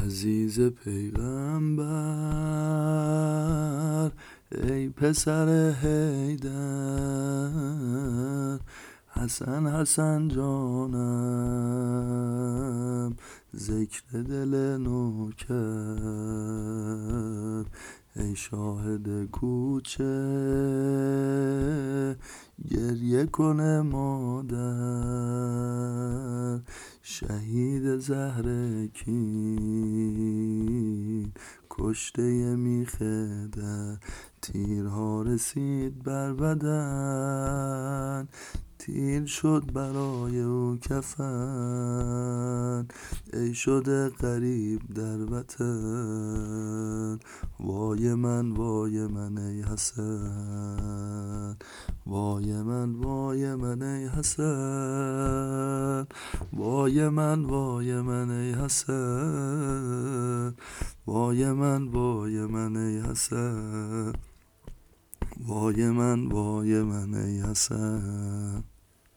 عزیز پیغمبر، ای پسر حیدر، حسن حسن جانم، ذکر دل نوکر، ای شاهد کوچه گریه کنه مادر، شهید زهر کین کشته میخه در، تیرها رسید بر بدن، تیر شد برای او کفن، ای شده غریب در وطن، وای من ای حسن، وای من ای حسن، وای من ای حسن، وای من ای حسن، وای من ای حسن.